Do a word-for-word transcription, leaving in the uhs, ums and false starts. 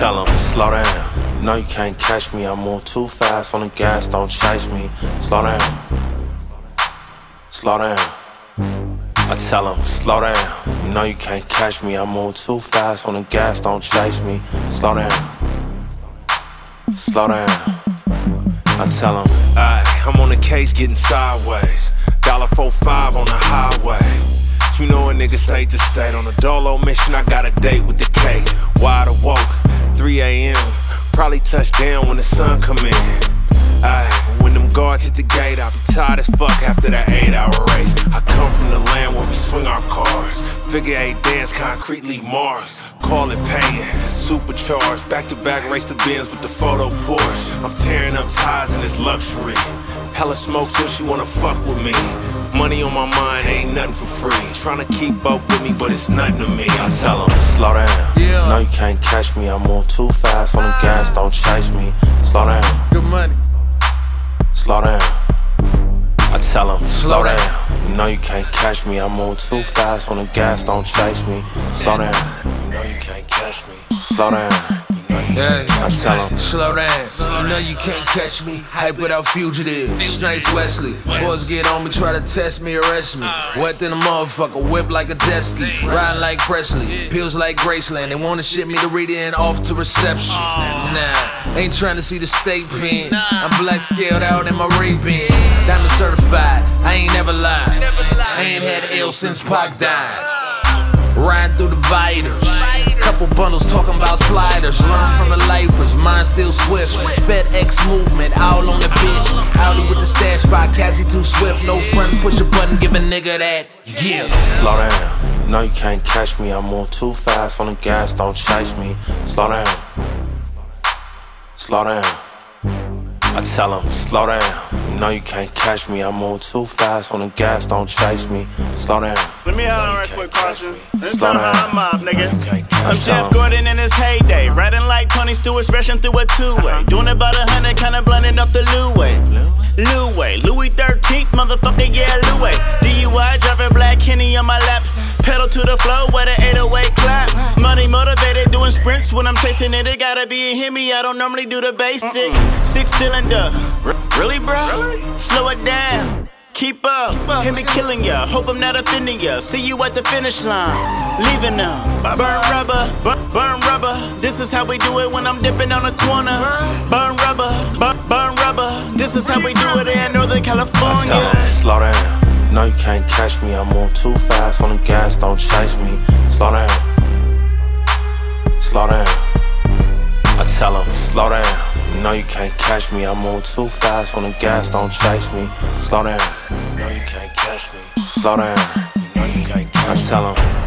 tell them, slow down. No, you can't catch me. I move too fast on the gas, don't chase me. Slow down. Slow down. I tell them, slow down. You know you can't catch me. I move too fast on the gas, don't chase me. Slow down. Slow down. I tell them, ayy, I'm on the case getting sideways. Dollar four five on the highway. You know a nigga stayed to state. On a dolo mission, I got a date with the cake. Wide awoke, three A M Probably touch down when the sun come in. Ayy, when them guards hit the gate, I'll be tired as fuck after that eight hour race. I come from the land where we swing our cars. Figure eight dance, concretely Mars. Call it paying, supercharged. Back to back, race the Benz with the photo Porsche. I'm tearing up ties in this luxury. Hella smoke, so she wanna fuck with me. Money on my mind, ain't nothing for free. Tryna keep up with me, but it's nothing to me. I tell them, slow down. Yeah. No, you can't catch me. I move too fast on the gas, don't chase me. Slow down. Good money. Slow down. I tell them, slow down. You know you can't catch me. I move too fast on the gas, don't chase me. Slow down. You know you can't catch me. Slow down. Yeah, I tell them, slow down. You know you can't catch me. Hype without fugitive. Snipes Wesley. Boys get on me, try to test me, arrest me. Wet than a motherfucker, whip like a jet ski. Riding like Presley, pills like Graceland. They wanna ship me to read in off to reception. Nah, ain't trying to see the state pen. I'm black scaled out in my Ray-Ban. Diamond certified, I ain't never lied. I ain't had ill since Pac died. Riding through the viters. Couple bundles talking about sliders. Learn from the lifers, mine still swift. FedEx movement, all on the bitch. Audi with the stash spot, Cassie too swift. No front, push a button, give a nigga that gift. Slow down. No, you can't catch me. I move too fast on the gas, don't chase me. Slow down. Slow down. I tell them, slow down. You know you can't catch me. I move too fast on the gas, don't chase me. Slow down. Let me have a right quick caution. Let's tell down. how I'm off, nigga. I'm Jeff Gordon in his heyday. Riding like Tony Stewart, smashing through a two-way. Doing about a hundred, kinda blending up the Louis. Louis, Louis thirteenth, motherfucker, yeah, Louis. D U I, driving black Henny on my lap. Pedal to the floor with an eight oh eight clap. Money motivated, doing sprints when I'm chasing it. It gotta be a Hemi, I don't normally do the basic. Six cylinder, R- really, bro? Really? Slow it down. Keep up, hit me killing ya. Hope I'm not offending ya. See you at the finish line. Leaving now. Burn rubber, burn, burn rubber. This is how we do it when I'm dipping on the corner. Burn rubber, burn, burn rubber. This is how we do it in Northern California. I tell them, slow down. No, you can't catch me. I move too fast on the gas, don't chase me. Slow down. Slow down. I tell them, slow down. You know you can't catch me. I move too fast on the gas, don't chase me. Slow down. You know you can't catch me. Slow down. You know you can't catch me. I tell them.